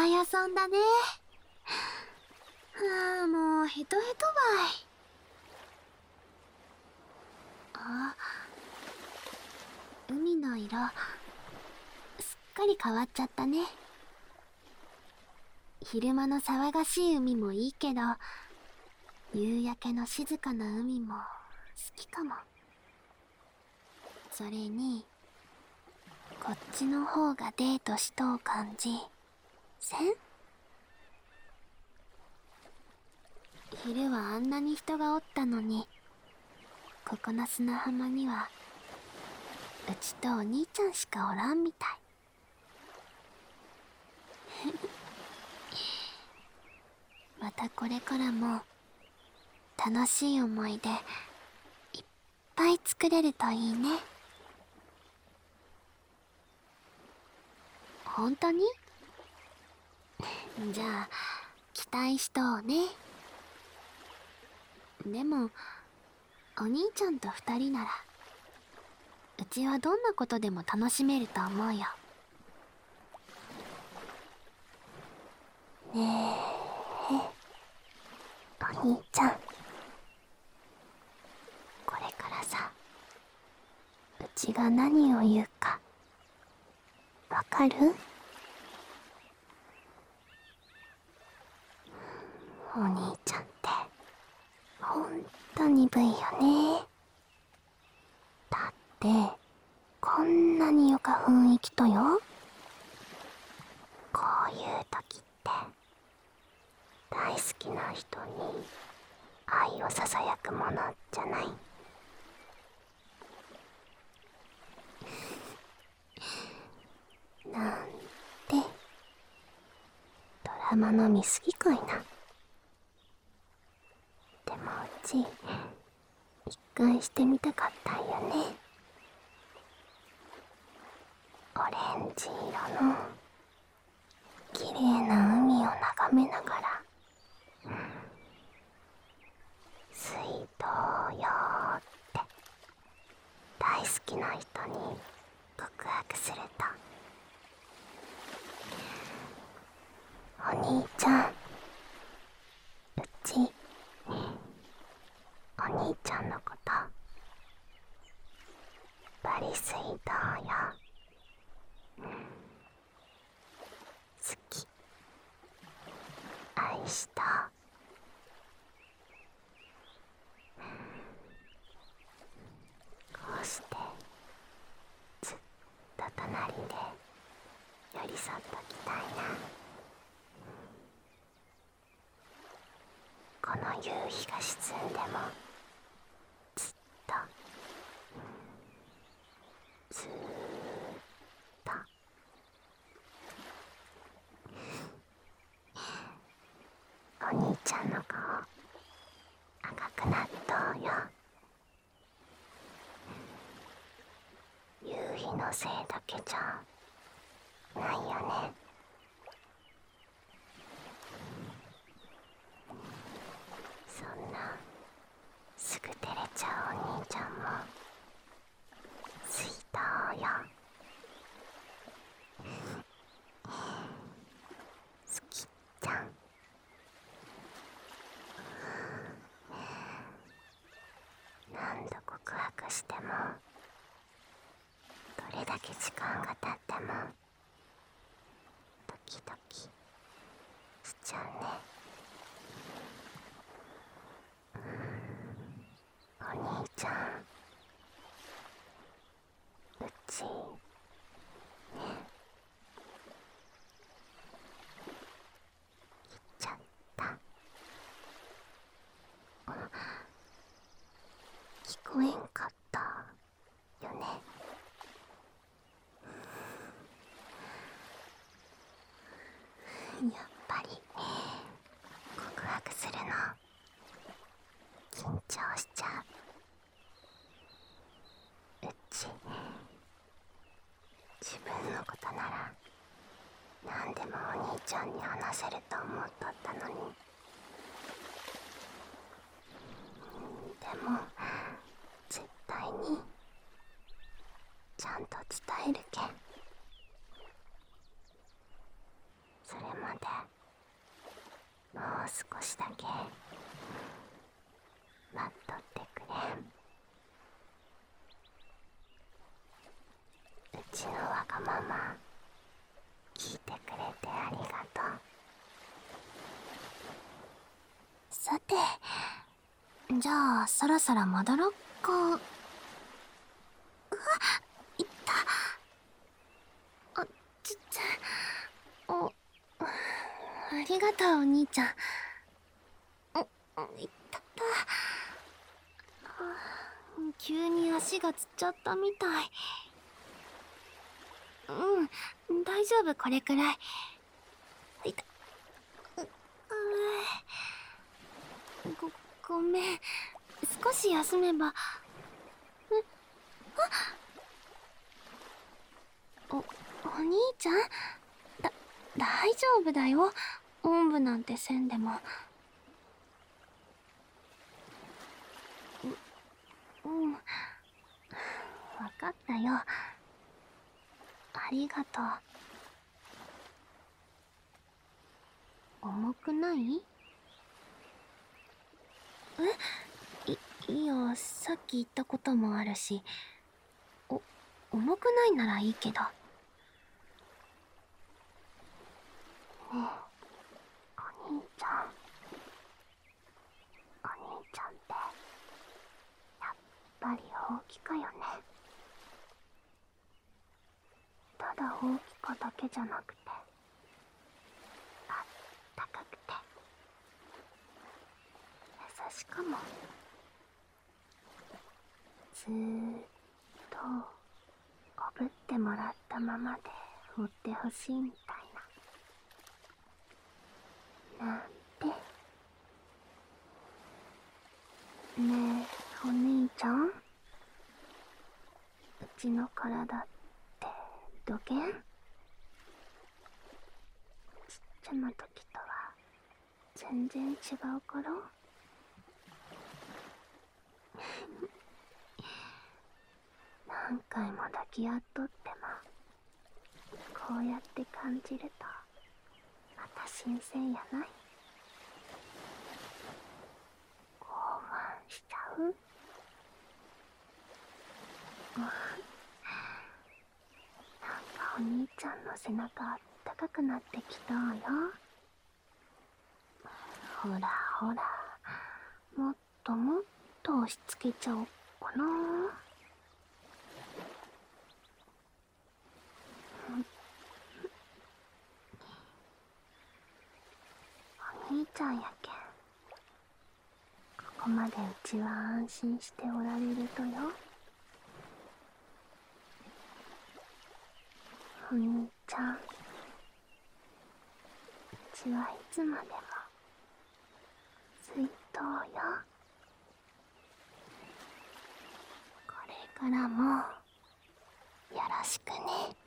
遊んだね。はあ、もうヘトヘトばい。あ、海の色すっかり変わっちゃったね。昼間の騒がしい海もいいけど、夕焼けの静かな海も好きかも。それにこっちの方がデートしとう感じせん？昼はあんなに人がおったのに、ここの砂浜にはうちとお兄ちゃんしかおらんみたい。またこれからも楽しい思い出いっぱい作れるといいね。本当に？じゃあ期待しとうね。でもお兄ちゃんと二人ならうちはどんなことでも楽しめると思うよ。ねえ、お兄ちゃん、これからさ、うちが何を言うかわかる？お兄ちゃんってほんと鈍いよね。だってこんなによか雰囲気とよ。こういう時って大好きな人に愛をささやくものじゃない？なんてドラマの見過ぎかいな。でもうち一回してみたかったんよね。オレンジ色の綺麗な海を眺めながら、水道よーって大好きな人に告白すると、お兄ちゃん、うちお兄ちゃんのことバリ水道よ好き、愛した。こうしてずっと隣で寄り添っときたいな。この夕日が沈んでもずっとずーっとお兄ちゃんの顔赤くなっとうよ。夕日のせいだけじゃないよね。そんなすぐ照れちゃうお兄ちゃんも水筒よ好きじゃん。何度告白してもどれだけ時間が経ってもドキドキしちゃうね。お兄ちゃん、うちちゃった。聞こえんかったよね。やっぱり告白するの緊張しちゃう。うち自分のことなら何でもお兄ちゃんに話せると思っとったのに。でも絶対にちゃんと伝えるけん。それまでう少しだけ待っとってくれ。うちのわがまま聞いてくれてありがとう。さて、じゃあそろそろ戻ろっか。うわっ、いった。あ、お、ありがとうお兄ちゃん。いったった。急に足がつっちゃったみたい。大丈夫、これくらい。いた。ごめん。少し休めば。お兄ちゃん、大丈夫だよ。おんぶなんてせんでも。わかったよ。ありがとう。重くない？いや、さっき言ったこともあるし、重くないならいいけど。ねえ、お兄ちゃん。お兄ちゃんって、やっぱり大きかよね。ただ大きかだけじゃなくて、あったかくて、優しかも。ずーっとおぶってもらったままでおってほしいみたいな。なんて。ねえ、お兄ちゃん、うちの体ってどげん？ちっちゃな時とは全然違うから。何回も抱き合っとっても、こうやって感じるとまた新鮮やない？興奮しちゃう？なんかお兄ちゃんの背中あったかくなってきたわよ。ほらほら、もっともっと押し付けちゃおっかな。お兄ちゃんやけん、ここまでうちは安心しておられるとよ。お兄ちゃん、うちはいつまでも水筒よ。これからもよろしくね。